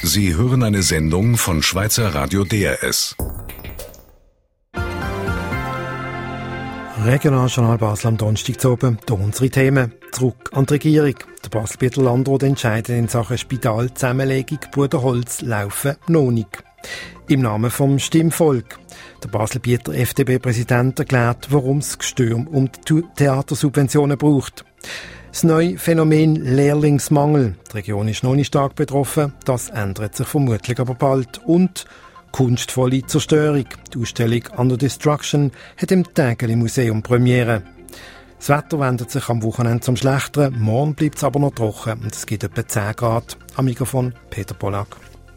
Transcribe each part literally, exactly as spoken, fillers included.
Sie hören eine Sendung von Schweizer Radio D R S. Regionaljournal Basel am Donnerstag zu oben. Hier unsere Themen. Zurück an die Regierung. Der Basel-Bieter Landrat entscheidet in Sachen Spitalzusammenlegung Budenholz laufen noch nicht. Im Namen vom Stimmvolk. Der Basel-Bieter F D B-Präsident erklärt, warum es Gestürm um die Theatersubventionen braucht. Das neue Phänomen Lehrlingsmangel. Die Region ist noch nicht stark betroffen. Das ändert sich vermutlich aber bald. Und kunstvolle Zerstörung. Die Ausstellung Under Destruction hat im Tägeli-Museum Premiere. Das Wetter wendet sich am Wochenende zum Schlechteren. Morgen bleibt es aber noch trocken und es gibt etwa zehn Grad. Am Mikrofon Peter Pollack.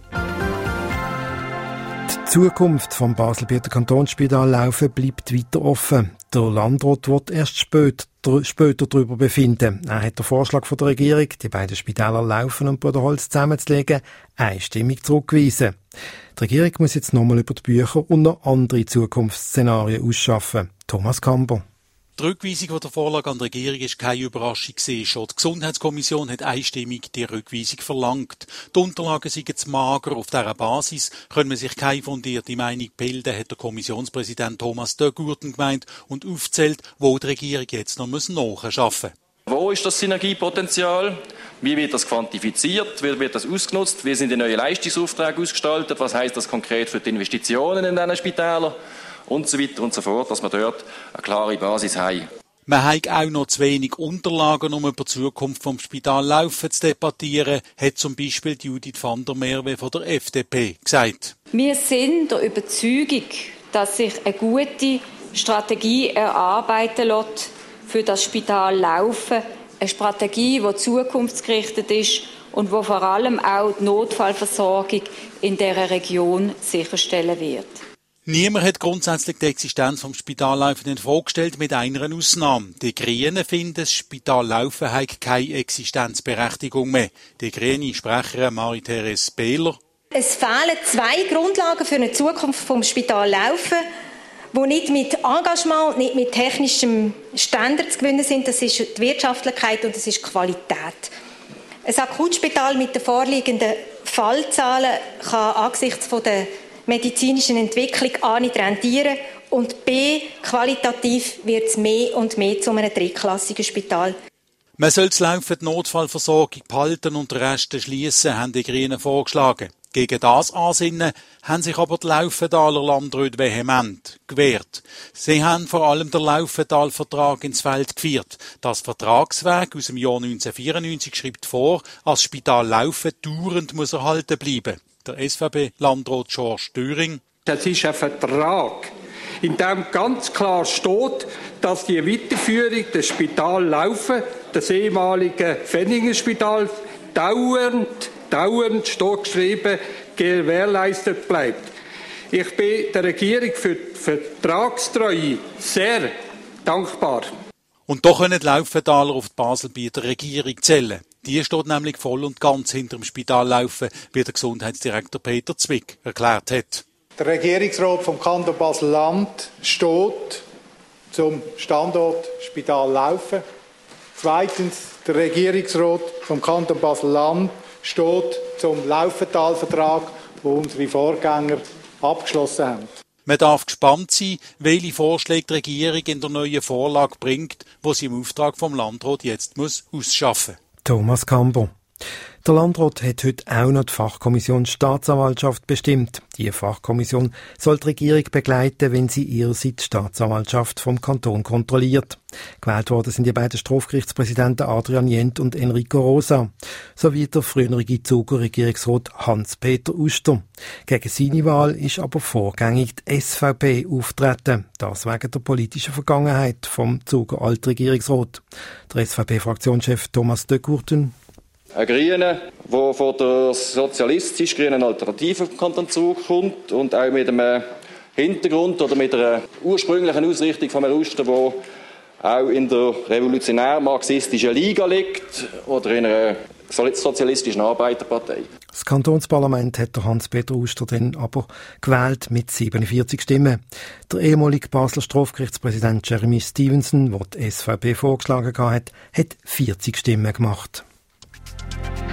Die Zukunft vom Basel-Bieter Kantonsspital Laufen bleibt weiter offen. Der Landrat wird erst spät, dr- später darüber befinden. Er hat den Vorschlag von der Regierung, die beiden Spitäler Laufen und Budenholz zusammenzulegen, einstimmig zurückgewiesen. Die Regierung muss jetzt nochmal über die Bücher und noch andere Zukunftsszenarien ausschaffen. Thomas Kamber. Die Rückweisung der Vorlage an die Regierung ist keine Überraschung gewesen. Schon die Gesundheitskommission hat einstimmig die Rückweisung verlangt. Die Unterlagen sind zu mager. Auf dieser Basis können wir sich keine fundierte Meinung bilden, hat der Kommissionspräsident Thomas de Gurten gemeint und aufzählt, wo die Regierung jetzt noch nachschaffen muss. Wo ist das Synergiepotenzial? Wie wird das quantifiziert? Wie wird das ausgenutzt? Wie sind die neuen Leistungsaufträge ausgestaltet? Was heisst das konkret für die Investitionen in diesen Spitälern? Und so weiter und so fort, dass wir dort eine klare Basis haben. Man hat auch noch zu wenig Unterlagen, um über die Zukunft vom Spital Laufen zu debattieren, hat zum Beispiel Judith van der Merwe von der F D P gesagt. Wir sind der Überzeugung, dass sich eine gute Strategie erarbeiten lässt für das Spital Laufen. Eine Strategie, die zukunftsgerichtet ist und die vor allem auch die Notfallversorgung in dieser Region sicherstellen wird. Niemand hat grundsätzlich die Existenz vom Spital Laufen in Frage gestellt, mit einer Ausnahme. Die Grünen finden, das Spital Laufen hat keine Existenzberechtigung mehr. Die grüne Sprecherin Marie-Therese Behler. Es fehlen zwei Grundlagen für eine Zukunft vom Spital Laufen, die nicht mit Engagement und nicht mit technischem Standard zu gewinnen sind. Das ist die Wirtschaftlichkeit und das ist die Qualität. Ein Akutspital mit den vorliegenden Fallzahlen kann angesichts von der medizinischen Entwicklung A nicht rentieren und B, qualitativ wird es mehr und mehr zu einem drittklassigen Spital. Man soll das Laufen die Notfallversorgung behalten und den Rest schliessen, haben die Grünen vorgeschlagen. Gegen das Ansinnen haben sich aber die Laufendaler Landräte vehement gewehrt. Sie haben vor allem den Laufental-Vertrag ins Feld geführt. Das Vertragswerk aus dem Jahr neunzehnhundertvierundneunzig schreibt vor, als Spital Laufen dauernd muss erhalten bleiben. Der S V B-Landrat George Döring. Das ist ein Vertrag, in dem ganz klar steht, dass die Weiterführung des Spital Laufen, des ehemaligen Pfenningenspital, dauernd, dauernd, steht geschrieben, gewährleistet bleibt. Ich bin der Regierung für die Vertragstreue sehr dankbar. Und da können die Laufendaler auf die Basel-Bieter Regierung zählen. Die steht nämlich voll und ganz hinter dem Spital Laufen, wie der Gesundheitsdirektor Peter Zwick erklärt hat. Der Regierungsrat vom Kanton Basel-Land steht zum Standort Spital Laufen. Zweitens, der Regierungsrat vom Kanton Basel-Land steht zum Laufental-Vertrag, den unsere Vorgänger abgeschlossen haben. Man darf gespannt sein, welche Vorschläge die Regierung in der neuen Vorlage bringt, die sie im Auftrag vom Landrat jetzt muss ausschaffen muss. Thomas Kamber. Der Landrat hat heute auch noch die Fachkommission Staatsanwaltschaft bestimmt. Die Fachkommission soll die Regierung begleiten, wenn sie ihrerseits die Staatsanwaltschaft vom Kanton kontrolliert. Gewählt worden sind die beiden Strafgerichtspräsidenten Adrian Jent und Enrico Rosa, sowie der frühere Zuger Regierungsrat Hans-Peter Uster. Gegen seine Wahl ist aber vorgängig die S V P auftreten. Das wegen der politischen Vergangenheit vom Zuger Altregierungsrat. Der S V P-Fraktionschef Thomas de Gurten. Ein Grüner, der von der sozialistisch-grünen Alternative vom Kanton Zug kommt und auch mit einem Hintergrund oder mit einer ursprünglichen Ausrichtung von Herrn Uster, der auch in der revolutionär-marxistischen Liga liegt oder in einer sozialistischen Arbeiterpartei. Das Kantonsparlament hat Hans-Peter Uster dann aber gewählt mit siebenundvierzig Stimmen. Der ehemalige Basler Strafgerichtspräsident Jeremy Stevenson, der die S V P vorgeschlagen hat, hat vierzig Stimmen gemacht.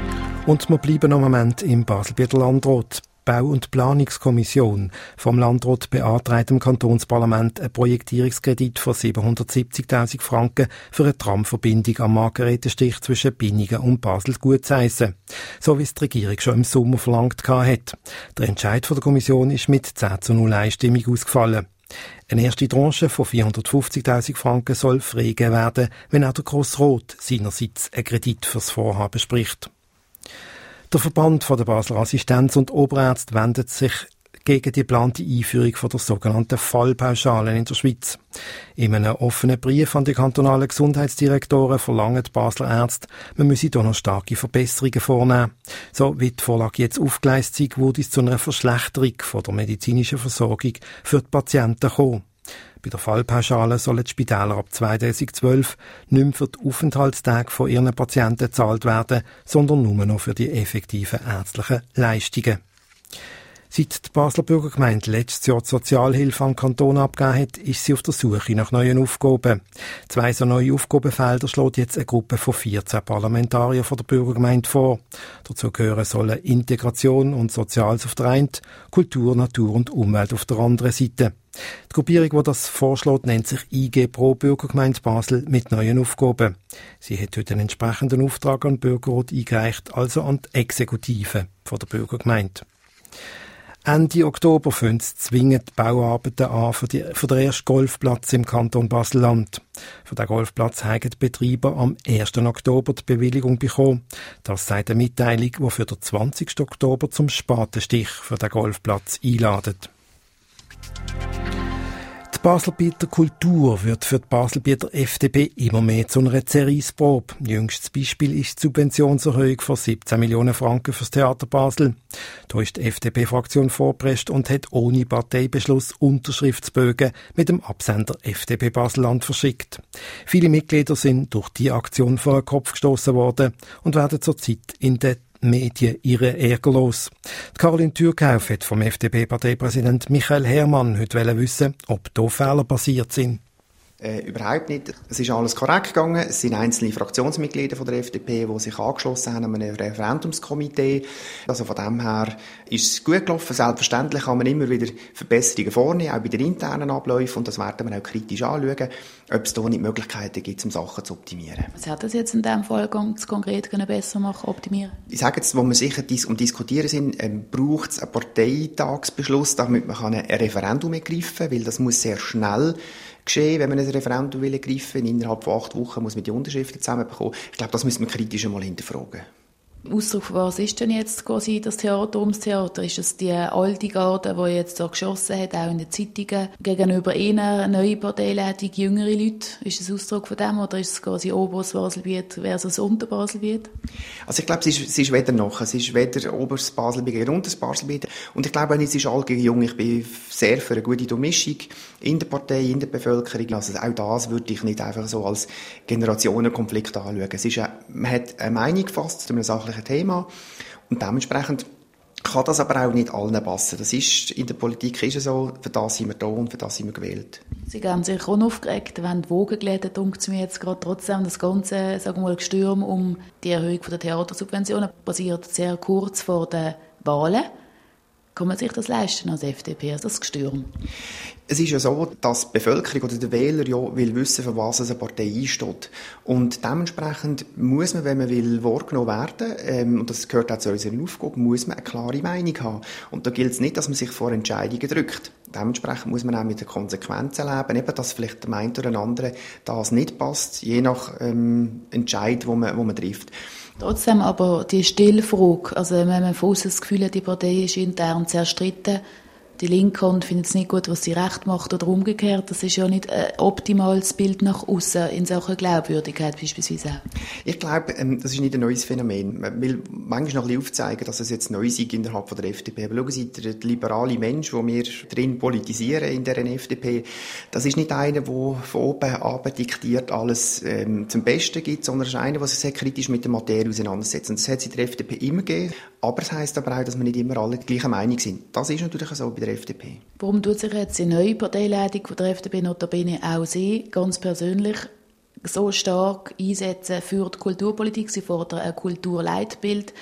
Und wir bleiben noch einen Moment im Basel-Bieler Landrat. Die Bau- und Planungskommission vom Landrat beantragt dem Kantonsparlament einen Projektierungskredit von siebenhundertsiebzigtausend Franken für eine Tramverbindung am Margaretenstich zwischen Binningen und Basel-Gutseisen. So wie es die Regierung schon im Sommer verlangt hat. Der Entscheid der Kommission ist mit zehn zu null einstimmig ausgefallen. Eine erste Tranche von vierhundertfünfzigtausend Franken soll freigegeben werden, wenn auch der Grossrat seinerseits einen Kredit fürs Vorhaben spricht. Der Verband der Basler Assistenz- und Oberärzte wendet sich gegen die geplante Einführung von der sogenannten Fallpauschalen in der Schweiz. In einem offenen Brief an die kantonalen Gesundheitsdirektoren verlangen die Basler Ärzte, man müsse hier noch starke Verbesserungen vornehmen. So wie die Vorlage jetzt aufgeleistet sei, würde es zu einer Verschlechterung von der medizinischen Versorgung für die Patienten kommen. Bei der Fallpauschale sollen die Spitäler ab zweitausendzwölf nicht mehr für die Aufenthaltstage von ihren Patienten gezahlt werden, sondern nur noch für die effektiven ärztlichen Leistungen. Seit die Basler Bürgergemeinde letztes Jahr die Sozialhilfe an den Kanton abgegeben hat, ist sie auf der Suche nach neuen Aufgaben. Zwei so neue Aufgabenfelder schlägt jetzt eine Gruppe von vierzehn Parlamentariern von der Bürgergemeinde vor. Dazu gehören sollen Integration und Soziales auf der einen, Kultur, Natur und Umwelt auf der anderen Seite. Die Gruppierung, die das vorschlägt, nennt sich I G Pro Bürgergemeinde Basel mit neuen Aufgaben. Sie hat heute einen entsprechenden Auftrag an den Bürgerrat eingereicht, also an die Exekutive von der Bürgergemeinde. Ende Oktober fangen zwingend Bauarbeiten an für, die, für den ersten Golfplatz im Kanton Basel-Land. Für den Golfplatz haben die Betreiber am ersten Oktober die Bewilligung bekommen. Das sagt eine Mitteilung, die für den zwanzigsten Oktober zum Spatenstich für den Golfplatz einladet. Die Baselbieter Kultur wird für die Baselbieter F D P immer mehr zu einer Zerreissprobe. Jüngstes Beispiel ist die Subventionserhöhung von siebzehn Millionen Franken fürs Theater Basel. Da ist die F D P-Fraktion vorgeprescht und hat ohne Parteibeschluss Unterschriftsbögen mit dem Absender F D P Baselland verschickt. Viele Mitglieder sind durch die Aktion vor den Kopf gestoßen worden und werden zurzeit in den Medien ihre Ärger los. Caroline Türkauf hat vom F D P-Parteipräsident Michael Herrmann heute wissen, ob da Fehler passiert sind. Äh, überhaupt nicht. Es ist alles korrekt gegangen. Es sind einzelne Fraktionsmitglieder von der F D P, die sich angeschlossen haben an einem Referendumskomitee. Also von dem her ist es gut gelaufen. Selbstverständlich kann man immer wieder Verbesserungen vornehmen, auch bei den internen Abläufen. Und das werden wir auch kritisch anschauen, ob es da nicht Möglichkeiten gibt, um Sachen zu optimieren. Was hat das jetzt in diesem Fall ganz konkret können besser machen, optimieren? Ich sage jetzt, wo wir sicher um diskutieren sind, ähm, braucht es einen Parteitagsbeschluss, damit man ein Referendum ergreifen kann, weil das muss sehr schnell geschehen, wenn man ein Referendum ergreifen will. Innerhalb von acht Wochen muss man die Unterschriften zusammenbekommen. Ich glaube, das müssen wir kritisch einmal hinterfragen. Ausdruck von was ist denn jetzt quasi das Theater ums Theater? Ist es die alte Garde, die jetzt so geschossen hat, auch in den Zeitungen, gegenüber ihnen neue Parteileitung, jüngere Leute? Ist es Ausdruck von dem oder ist es quasi Oberes Baselbiet versus Unter Baselbiet? Also ich glaube, es ist, es ist weder noch. Es ist weder Oberes Baselbiet gegen Unteres Baselbiet. Und ich glaube, es ist all gegen Jung. Ich bin sehr für eine gute Durchmischung in der Partei, in der Bevölkerung. Also auch das würde ich nicht einfach so als Generationenkonflikt anschauen. Es ist eine, man hat eine Meinung gefasst zu einem sachlichen Thema und dementsprechend kann das aber auch nicht allen passen. Das ist, in der Politik ist es so, für das sind wir da und für das sind wir gewählt. Sie haben sich unaufgeregt, wenn die Wogen gelesen, denkt es mir jetzt gerade trotzdem, das ganze, sagen wir mal, Gestürm um die Erhöhung der Theatersubventionen passiert sehr kurz vor den Wahlen. Kann man sich das leisten als F D P, also das Gestürm? Es ist ja so, dass die Bevölkerung oder der Wähler ja will wissen, für was eine Partei einsteht. Und dementsprechend muss man, wenn man will wahrgenommen werden, ähm, und das gehört auch zu unserer Aufgabe, muss man eine klare Meinung haben. Und da gilt es nicht, dass man sich vor Entscheidungen drückt. Dementsprechend muss man auch mit den Konsequenzen leben, eben, dass vielleicht dem einen oder dem anderen das nicht passt, je nach ähm, Entscheid, wo man, wo man trifft. Trotzdem aber die Stillfrage, also wenn man von außen das Gefühl hat, die Partei ist intern zerstritten, die Linke findet es nicht gut, was sie recht macht oder umgekehrt, das ist ja nicht ein optimales Bild nach außen in Sachen Glaubwürdigkeit beispielsweise auch. Ich glaube, das ist nicht ein neues Phänomen. Man will manchmal noch ein bisschen aufzeigen, dass es jetzt neu ist innerhalb von der F D P. Aber schauen Sie, der liberale Mensch, den wir drin politisieren in der F D P, das ist nicht einer, der von oben ab diktiert alles ähm, zum Besten gibt, sondern es ist einer, der sich sehr kritisch mit der Materie auseinandersetzt. Und das hat es in der F D P immer gegeben. Aber es heisst aber auch, dass wir nicht immer alle gleicher Meinung sind. Das ist natürlich so bei der F D P. Warum tut sich jetzt die neue Parteileitung von der F D P notabene auch Sie ganz persönlich so stark einsetzen für die Kulturpolitik? Sie fordern ein Kulturleitbild.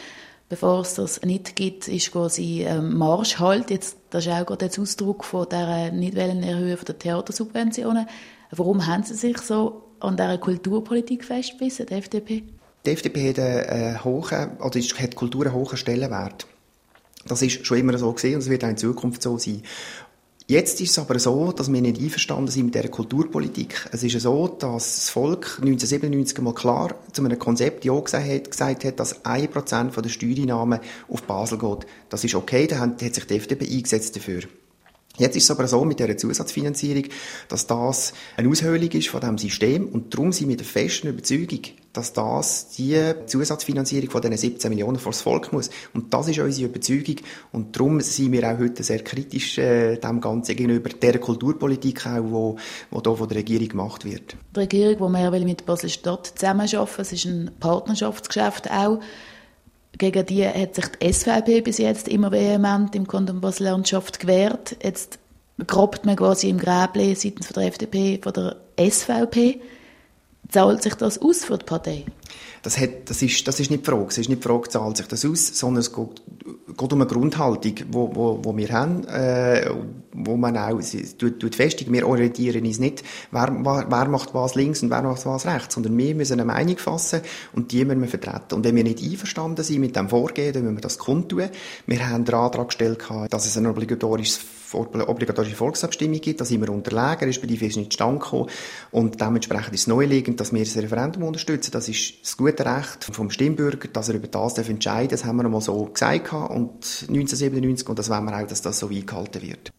bevor es das nicht gibt, ist quasi ähm, Marschhalt. Jetzt, das ist auch gerade der Ausdruck von der Nicht-Erhöhung der Theatersubventionen. Warum haben Sie sich so an dieser Kulturpolitik festgebissen, die F D P? Die F D P hat, einen hohen, oder hat Kultur einen hohen Stellenwert. Das ist schon immer so gewesen und es wird auch in Zukunft so sein. Jetzt ist es aber so, dass wir nicht einverstanden sind mit dieser Kulturpolitik. Es ist so, dass das Volk neunzehnhundertsiebenundneunzig mal klar zu einem Konzept ja gesagt hat, gesagt hat, dass ein Prozent der Steuereinnahmen auf Basel geht. Das ist okay, da hat sich die F D P eingesetzt dafür. Jetzt ist es aber so mit dieser Zusatzfinanzierung, dass das eine Aushöhlung ist von diesem System und darum sind wir der festen Überzeugung, dass das die Zusatzfinanzierung von diesen siebzehn Millionen vor das Volk muss. Und das ist unsere Überzeugung und darum sind wir auch heute sehr kritisch äh, dem Ganzen gegenüber der Kulturpolitik, auch, wo, wo hier von der Regierung gemacht wird. Die Regierung, die mehr will mit Basel-Stadt zusammenarbeiten, es ist ein Partnerschaftsgeschäft auch. Gegen die hat sich die S V P bis jetzt immer vehement im Kanton Basel-Landschaft gewehrt. Jetzt grabt man quasi im Gräbli seitens von der F D P, von der S V P. Zahlt sich das aus für die Partei? Das, hat, das, ist, das ist nicht die Frage. Es ist nicht die Frage, zahlt sich das aus, sondern es geht, geht um eine Grundhaltung, die wo, wo, wo wir haben, äh, wo man auch tut, tut festigen. Wir orientieren uns nicht, wer, wer macht was links und wer macht was rechts, sondern wir müssen eine Meinung fassen und die müssen wir vertreten. Und wenn wir nicht einverstanden sind mit dem Vorgehen, dann müssen wir das kundtun. Wir haben den Antrag gestellt, dass es ein obligatorisches obligatorische Volksabstimmung gibt, da sind wir unterlegen, respektive ist nicht zustande gekommen und dementsprechend ist es naheliegend, dass wir das Referendum unterstützen. Das ist das gute Recht vom Stimmbürger, dass er über das entscheiden darf. Das haben wir einmal so gesagt und neunzehnhundertsiebenundneunzig und das wollen wir auch, dass das so eingehalten wird.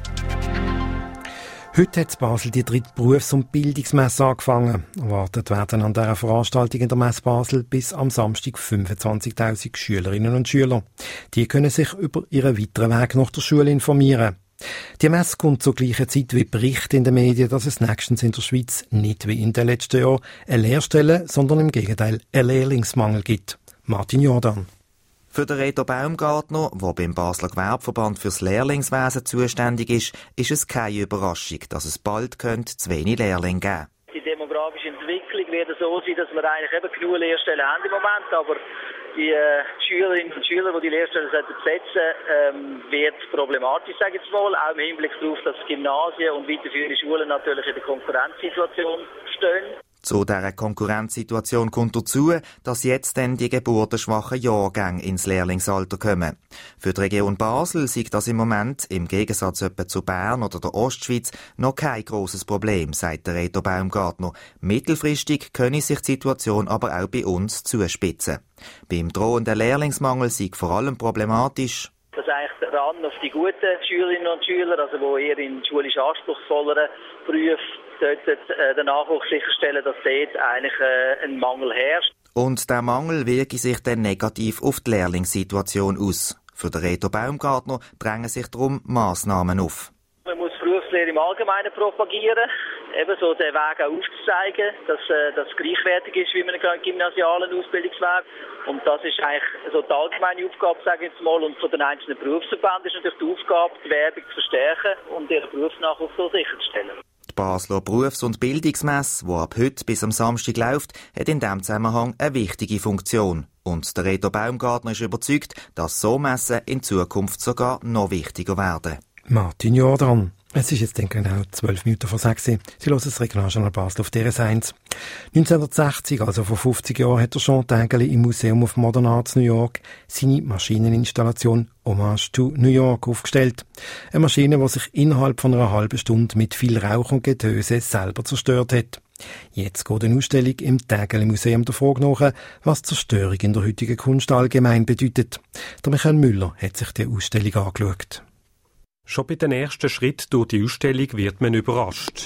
Heute hat in Basel die dritte Berufs- und Bildungsmesse angefangen. Erwartet werden an dieser Veranstaltung in der Messe Basel bis am Samstag fünfundzwanzigtausend Schülerinnen und Schüler. Die können sich über ihren weiteren Weg nach der Schule informieren. Die Messe kommt zur gleichen Zeit wie Berichte in den Medien, dass es nächstens in der Schweiz nicht wie in den letzten Jahren eine Lehrstelle, sondern im Gegenteil einen Lehrlingsmangel gibt. Martin Jordan. Für den Reto Baumgartner, der beim Basler Gewerbeverband fürs Lehrlingswesen zuständig ist, ist es keine Überraschung, dass es bald könnte zu wenig Lehrlinge geben. Die demografische Entwicklung wird so sein, dass wir eigentlich eben genug Lehrstellen haben im Moment, aber die äh, Schülerinnen und Schüler, die die Lehrstellen besetzen, ähm, wird problematisch, sage ich jetzt mal, auch im Hinblick darauf, dass Gymnasien und weiterführende Schulen natürlich in der Konkurrenzsituation stehen. Zu dieser Konkurrenzsituation kommt dazu, dass jetzt dann die geburtenschwachen Jahrgänge ins Lehrlingsalter kommen. Für die Region Basel sieht das im Moment, im Gegensatz etwa zu Bern oder der Ostschweiz, noch kein grosses Problem, sagt der Reto Baumgartner. Mittelfristig könne sich die Situation aber auch bei uns zuspitzen. Beim drohenden Lehrlingsmangel sei vor allem problematisch, dass eigentlich der Run auf die guten Schülerinnen und Schüler, also die eher in schulisch anspruchsvolleren Berufen sollten, äh, den Nachwuchs sicherstellen, dass dort eigentlich äh, ein Mangel herrscht. Und der Mangel wirke sich dann negativ auf die Lehrlingssituation aus. Für den Reto Baumgartner drängen sich darum Massnahmen auf. Man muss Berufslehre im Allgemeinen propagieren, eben so den Weg auch aufzuzeigen, dass äh, das gleichwertig ist wie mit einem gymnasialen Ausbildungsweg. Und das ist eigentlich so die allgemeine Aufgabe, sage ich jetzt mal. Und von den einzelnen Berufsverbänden ist natürlich die Aufgabe, die Werbung zu verstärken und ihren Berufsnachwuchs so sicherzustellen. Die Basler Berufs- und Bildungsmesse, die ab heute bis am Samstag läuft, hat in diesem Zusammenhang eine wichtige Funktion. Und der Reto Baumgartner ist überzeugt, dass so Messen in Zukunft sogar noch wichtiger werden. Martin Jordan. Es ist jetzt genau zwölf Minuten vor sechs. Sie hören das Regionaljournal Basel auf D R S eins. neunzehnhundertsechzig, also vor fünfzig Jahren, hat der Jean Tinguely im Museum of Modern Arts New York seine Maschineninstallation Hommage to New York aufgestellt. Eine Maschine, die sich innerhalb von einer halben Stunde mit viel Rauch und Getöse selber zerstört hat. Jetzt geht eine Ausstellung im Tinguely Museum der Frage nach, was Zerstörung in der heutigen Kunst allgemein bedeutet. Der Michael Müller hat sich die Ausstellung angeschaut. Schon bei den ersten Schritten durch die Ausstellung wird man überrascht.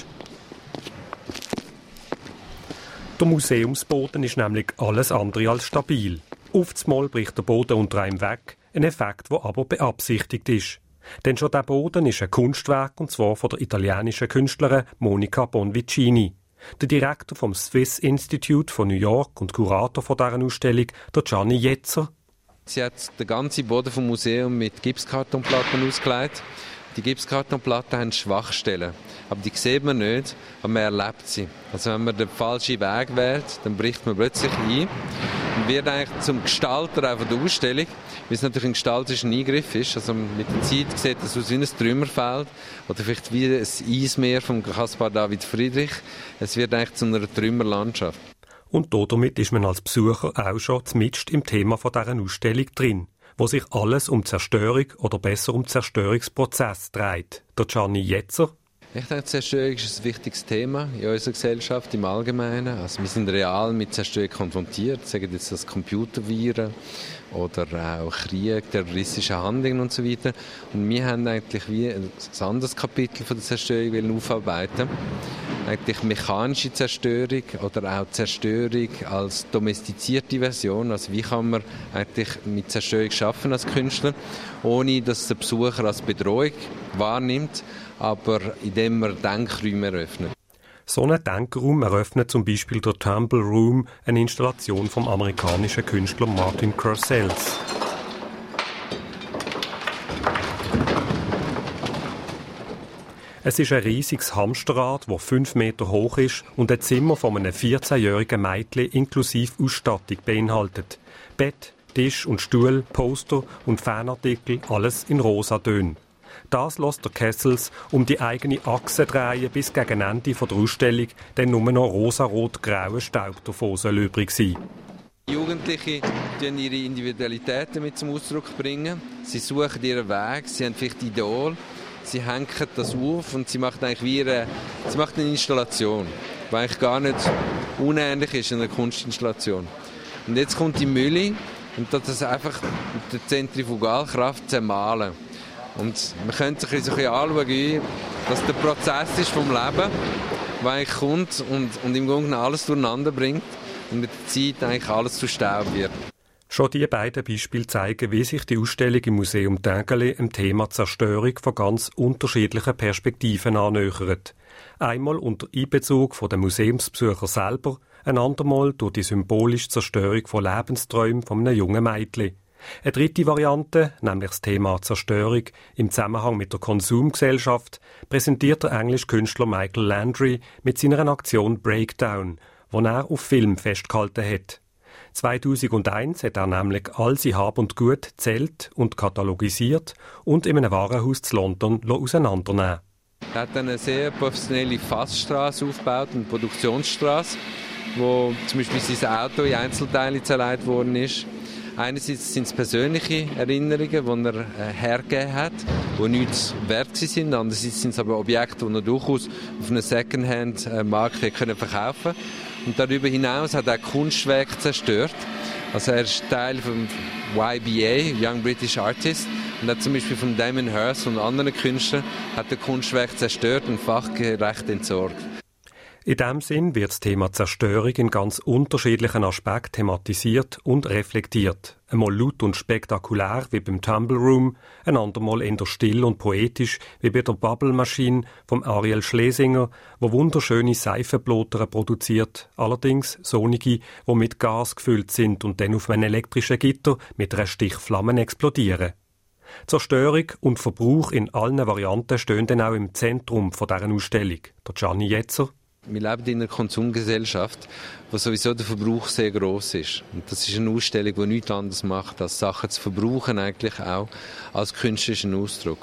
Der Museumsboden ist nämlich alles andere als stabil. Oftmals bricht der Boden unter einem weg, ein Effekt, der aber beabsichtigt ist. Denn schon der Boden ist ein Kunstwerk, und zwar von der italienischen Künstlerin Monica Bonvicini. Der Direktor vom Swiss Institute von New York und Kurator von dieser Ausstellung, der Gianni Jetzer. Sie hat den ganzen Boden vom Museum mit Gipskartonplatten ausgelegt. Die Gipskartonplatten haben Schwachstellen, aber die sieht man nicht, aber man erlebt sie. Also wenn man den falschen Weg wählt, dann bricht man plötzlich ein. wird eigentlich zum Gestalter auch von der Ausstellung, weil es natürlich ein gestalterischer Eingriff ist. Also mit der Zeit sieht es aus wie ein Trümmerfeld oder vielleicht wie ein Eismeer von Caspar David Friedrich. Es wird eigentlich zu einer Trümmerlandschaft. Und damit ist man als Besucher auch schon mitten im Thema von dieser Ausstellung drin, wo sich alles um Zerstörung oder besser um Zerstörungsprozess dreht. Der Gianni Jetzer. Ich denke, Zerstörung ist ein wichtiges Thema in unserer Gesellschaft im Allgemeinen. Also wir sind real mit Zerstörung konfrontiert, sagen jetzt das Computerviren oder auch Krieg, terroristische Handlungen und so weiter. Und wir haben eigentlich wie ein anderes Kapitel von der Zerstörung aufarbeiten. Eigentlich mechanische Zerstörung oder auch Zerstörung als domestizierte Version. Also wie kann man eigentlich mit Zerstörung schaffen als Künstler, ohne dass der Besucher als Bedrohung wahrnimmt, aber indem man Denkräume eröffnet. So einen Denkraum eröffnet zum Beispiel der Tumble Room, eine Installation vom amerikanischen Künstler Martin Curcels. Es ist ein riesiges Hamsterrad, das fünf Meter hoch ist und ein Zimmer von einem vierzehnjährigen Mädchen inklusive Ausstattung beinhaltet. Bett, Tisch und Stuhl, Poster und Fanartikel, alles in rosa Tönen. Das lässt der Kessels um die eigene Achse drehen, bis gegen Ende der Ausstellung dann nur noch rosarot-grauer Staub davon soll übrig sein. Jugendliche bringen ihre Individualität damit zum Ausdruck bringen. Sie suchen ihren Weg, sie haben vielleicht Idol, sie hängen das auf und sie machen eigentlich wie eine, sie machen eine Installation, die eigentlich gar nicht unähnlich ist einer Kunstinstallation. Und jetzt kommt die Mühle und das einfach mit der Zentrifugalkraft zermahlen. Und man könnte sich so ein bisschen anschauen, dass der Prozess ist vom Leben, der eigentlich kommt und, und im Grunde alles durcheinander bringt und mit der Zeit eigentlich alles zu Staub wird. Schon die beiden Beispiele zeigen, wie sich die Ausstellung im Museum Tinguely dem Thema Zerstörung von ganz unterschiedlichen Perspektiven annähert. Einmal unter Einbezug der Museumsbesucher selber, ein andermal durch die symbolische Zerstörung von Lebensträumen von einem jungen Mädchen. Eine dritte Variante, nämlich das Thema Zerstörung im Zusammenhang mit der Konsumgesellschaft, präsentiert der englische Künstler Michael Landry mit seiner Aktion Breakdown, die er auf Film festgehalten hat. zweitausendeins hat er nämlich all sein Hab und Gut zählt und katalogisiert und in einem Warenhaus in London auseinandernehmen. Er hat eine sehr professionelle Fassstraße aufgebaut, eine Produktionsstraße, wo zum Beispiel sein Auto in Einzelteile zerlegt worden ist. Einerseits sind es persönliche Erinnerungen, die er äh, hergegeben hat, die nichts wert sind. Andererseits sind es aber Objekte, die er durchaus auf einem Secondhand-Markt verkaufen konnte. Und darüber hinaus hat er Kunstwerke zerstört. Also er ist Teil vom Y B A, Young British Artist, und hat zum Beispiel von Damien Hirst und anderen Künstlern hat er Kunstwerke zerstört und fachgerecht entsorgt. In diesem Sinn wird das Thema Zerstörung in ganz unterschiedlichen Aspekten thematisiert und reflektiert. Einmal laut und spektakulär wie beim Tumble Room, ein andermal eher still und poetisch wie bei der Bubble Machine vom Ariel Schlesinger, wo wunderschöne Seifenblotere produziert, allerdings solche, die mit Gas gefüllt sind und dann auf einem elektrischen Gitter mit einer Stichflamme explodieren. Zerstörung und Verbrauch in allen Varianten stehen dann auch im Zentrum dieser Ausstellung. Der Gianni Jetzer. Wir leben in einer Konsumgesellschaft, wo sowieso der Verbrauch sehr gross ist. Und das ist eine Ausstellung, die nichts anderes macht, als Sachen zu verbrauchen, eigentlich auch als künstlerischen Ausdruck.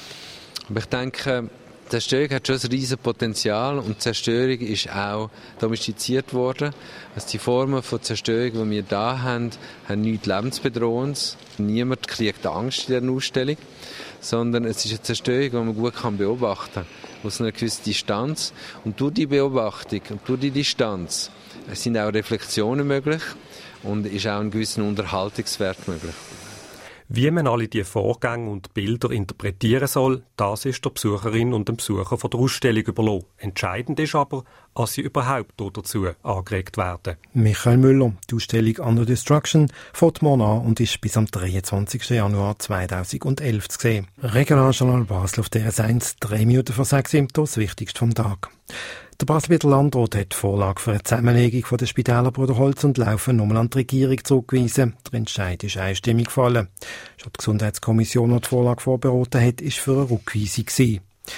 Aber ich denke, Zerstörung hat schon ein riesiges Potenzial und Zerstörung ist auch domestiziert worden. Also die Formen von Zerstörung, die wir hier haben, haben nichts Lebensbedrohendes. Niemand kriegt Angst in dieser Ausstellung, sondern es ist eine Zerstörung, die man gut beobachten kann. Aus einer gewissen Distanz. Und durch die Beobachtung und durch die Distanz sind auch Reflexionen möglich und ist auch ein gewisser Unterhaltungswert möglich. Wie man alle diese Vorgänge und Bilder interpretieren soll, das ist der Besucherin und dem Besucher von der Ausstellung überlassen. Entscheidend ist aber, dass sie überhaupt dazu angeregt werden. Michael Müller, die Ausstellung Under Destruction, fängt morgen an und ist bis am dreiundzwanzigsten Januar zweitausendelf zu sehen. Regionaljournal Basel auf D S eins, drei Minuten vor sechs, das Wichtigste vom Tag. Der Basel-Bieter Landrat hat die Vorlage für eine Zusammenlegung von den Spitälern Bruderholz und Laufen nochmal an die Regierung zurückgewiesen. Der Entscheid ist einstimmig gefallen. Schon die Gesundheitskommission, die die Vorlage vorberaten hat, ist für eine Rückweisung gewesen.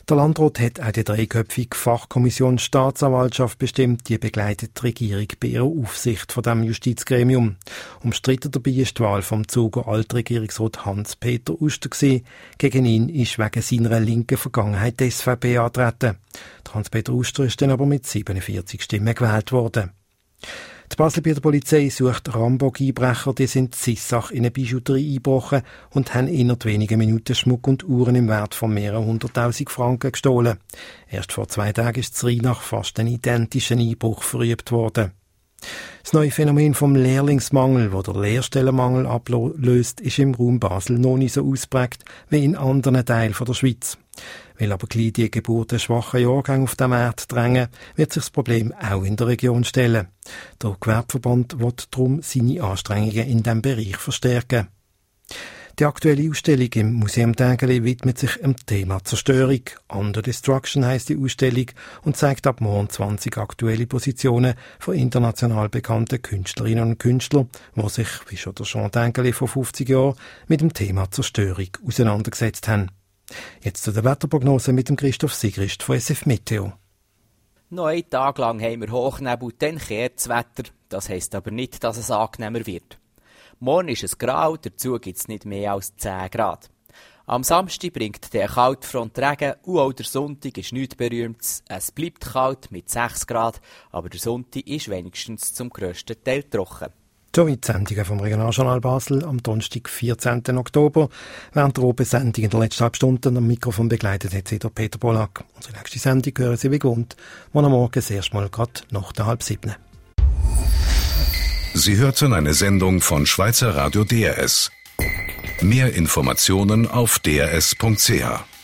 Der Landrat hat auch die dreiköpfige Fachkommission Staatsanwaltschaft bestimmt, die begleitet die Regierung bei ihrer Aufsicht von dem Justizgremium. Umstritten dabei ist die Wahl vom Zuger Altregierungsrat Hans-Peter Uster gewesen. Gegen ihn ist wegen seiner linken Vergangenheit die S V P antreten. Hans-Peter Uster ist dann aber mit siebenundvierzig Stimmen gewählt worden. Die Baselbieter Polizei sucht Rambock-Einbrecher, die sind in Sissach in eine Bijouterie eingebrochen und haben innerhalb weniger Minuten Schmuck und Uhren im Wert von mehreren hunderttausend Franken gestohlen. Erst vor zwei Tagen ist in Rheinach fast ein identischer Einbruch verübt worden. Das neue Phänomen vom Lehrlingsmangel, wo der Lehrstellenmangel ablöst, ist im Raum Basel noch nicht so ausprägt wie in anderen Teilen der Schweiz. Weil aber gleich die geburtenschwachen Jahrgänge auf den Markt drängen, wird sich das Problem auch in der Region stellen. Der Gewerbeverband will darum seine Anstrengungen in diesem Bereich verstärken. Die aktuelle Ausstellung im Museum Tägeli widmet sich dem Thema Zerstörung. Under Destruction heisst die Ausstellung und zeigt ab morgen zwanzig aktuelle Positionen von international bekannten Künstlerinnen und Künstlern, die sich, wie schon der Jean Tägeli vor fünfzig Jahren, mit dem Thema Zerstörung auseinandergesetzt haben. Jetzt zu der Wetterprognose mit dem Christoph Sigrist von S F Meteo. Noch einen Tag lang haben wir Hochnebel, dann kehrt das Wetter. Das heisst aber nicht, dass es angenehmer wird. Morgen ist es grau, dazu gibt es nicht mehr als zehn Grad. Am Samstag bringt der Kaltfront Regen und auch der Sonntag ist nichts Berühmtes. Es bleibt kalt mit sechs Grad, aber der Sonntag ist wenigstens zum grössten Teil trocken. Soweit die Sendungen vom Regionaljournal Basel am Donnerstag, vierzehnten Oktober. Während der Oben-Sendung in der letzten halben Stunde am Mikrofon begleitet hat sie der Peter Pollack. Unsere nächste Sendung hören Sie wie gewohnt, die am Morgen das erste Mal gerade nach der halb sieben. Sie hörten eine Sendung von Schweizer Radio D R S. Mehr Informationen auf d r s punkt c h.